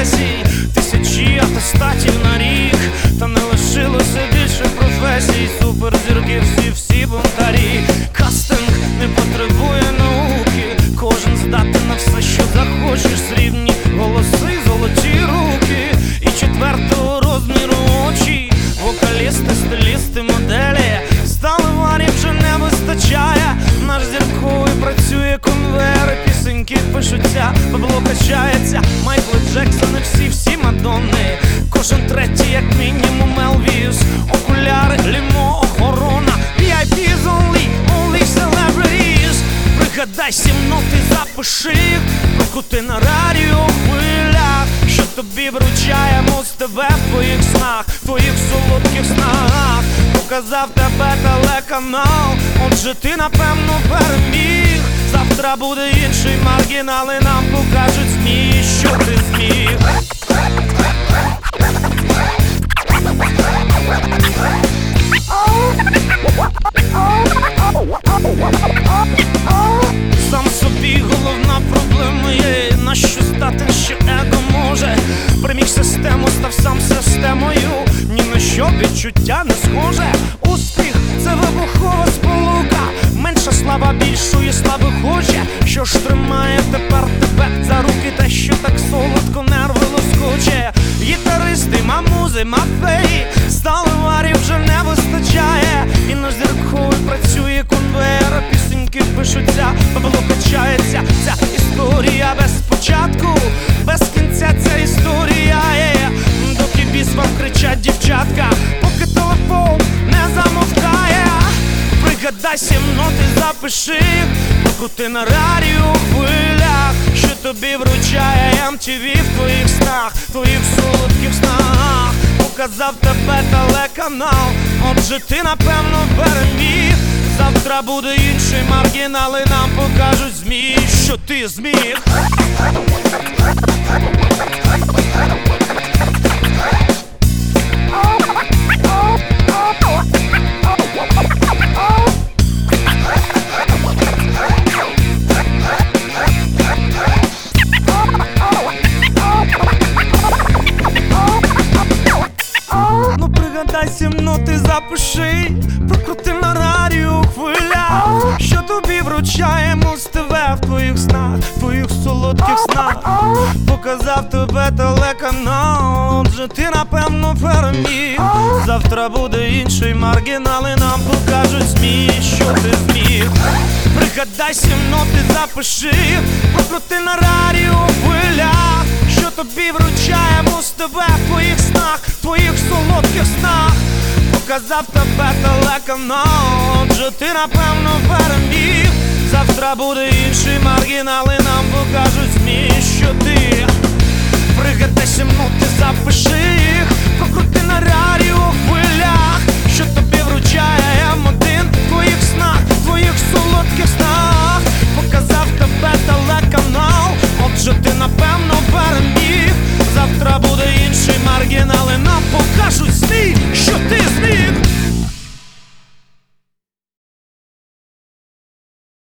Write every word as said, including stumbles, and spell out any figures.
професій, тисячі атестатів на рік, та не лишилося більше професій. Суперзірки всі, всі бунтарі. Кастинг не потребує науки, кожен здатен на все, що захочеш. Срібні голоси, золоті руки і четвертого розміру очі. Вокалісти, стилісти, моделі, сталеварів вже не вистачає. Наш зірковий працює конвейер, пісеньки пишуться, бабло качається. Майкли Джексони, всі, всі Мадонни, кожен третій як мінімум Елвіс. Окуляри, лімо, охорона, ві ай пі's only, only celebrities. Пригадай сім нот і запиши їх, прокрути на радіохвилях, що тобі вручає Муз-ТВ в твоїх снах, в твоїх солодких снах. Показав тебе телеканал, отже ти напевно переміг. Завтра буде інший маргінал і нам покажуть ЗМІ, що ти зміг. Сам собі головна проблема є, на що здатен ще его може. Приміг систему, став сам системою, ні на що відчуття не схоже. Успіх – це вибухова сполука, менша слава більшої слави хоче. Що ж тримає тепер тебе за руки, та що так солодко нерви лоскоче? Гітаристи, мамузи, мафеї, сталеварів вже не вистачає. І наш зірковий працює конвейер, пісеньки пишуться, бабло качається. Ця історія без початку, без кінця ця історія є. Доки біс вам кричать дівчатка, поки телефон не замовкає. Пригадай сім нот і запиши їх, покрути на радіохвилях, що тобі вручає ем ті ві в твоїх снах, в твоїх солодких снах. Показав тебе телеканал, отже ти напевно переміг. Завтра буде інший маргінал і нам покажуть ЗМІ, що ти зміг. Ну пригадай сім нот і запиши, прокрути на радіохвилях, що тобі вручає Муз-ТВ в твоїх снах, в твоїх солодких снах. Показав тебе телеканал, отже ти напевно переміг. Завтра буде інший маргінал і нам покажуть ЗМІ, що ти зміг. Пригадай сім нот і запиши, прокрути на радіохвилях, що тобі вручає Муз-ТВ в твоїх снах, в твоїх солодких снах. Показав тебе телеканал, отже ти напевно переміг. Завтра буде інший маргінал і нам покажуть ЗМІ, що ти. Пригадай сім нот і запиши їх, прокрути на радіохвилях, що тобі вручає ем один в твоїх снах, в твоїх солодких снах. Показав тебе телеканал, отже ти напевно переміг. Завтра буде інший маргінал і нам покажуть ЗМІ,